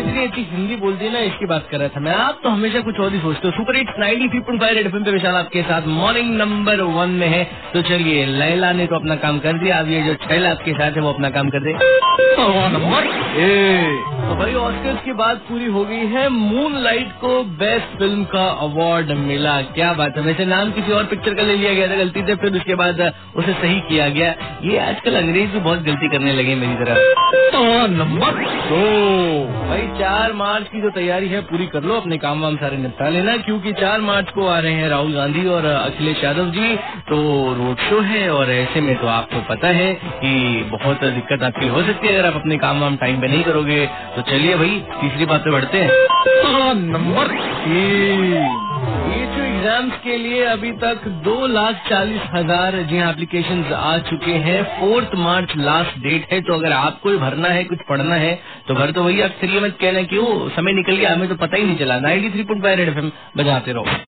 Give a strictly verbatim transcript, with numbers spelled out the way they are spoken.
इतनी अच्छी हिंदी बोलती है ना, इसकी बात कर रहा था मैं। आप तो हमेशा कुछ और ही सोचते हो। Super hits ninety three point five red FM पे विशाल आपके साथ मॉर्निंग नंबर वन में है। तो चलिए, लैला ने तो अपना काम कर दिया, अब ये जो छैला आपके साथ है वो अपना काम कर दे। तो भाई, ऑस्कर्स की बात पूरी हो गई है। मूनलाइट को बेस्ट फिल्म का अवार्ड मिला। क्या बात है। वैसे नाम किसी और पिक्चर का ले लिया गया था गलती से, फिर उसके बाद उसे सही किया गया। ये आजकल अंग्रेज भी बहुत गलती करने लगे मेरी तरह। नंबर दो भाई, चार मार्च की जो तैयारी है पूरी कर लो, अपने काम वाम सारे निपटा लेना, क्योंकि चार मार्च को आ रहे हैं राहुल गांधी और अखिलेश यादव जी। तो रोड शो है, और ऐसे में तो आपको पता है कि बहुत दिक्कत आपकी हो सकती है अगर आप अपने काम वाम टाइम पे नहीं करोगे। तो चलिए भाई, तीसरी बात पे बढ़ते हैं। नंबर तीन, ये जो एग्जाम्स के लिए अभी तक दो लाख चालीस हजार जी हाँ एप्लीकेशन आ चुके हैं। फोर्थ मार्च लास्ट डेट है। तो अगर आपको भरना है, कुछ पढ़ना है तो भर तो वही। आप फिर ये मत कहना कि वो समय निकल गया, हमें तो पता ही नहीं चला। Ninety three point five red FM बजाते रहो।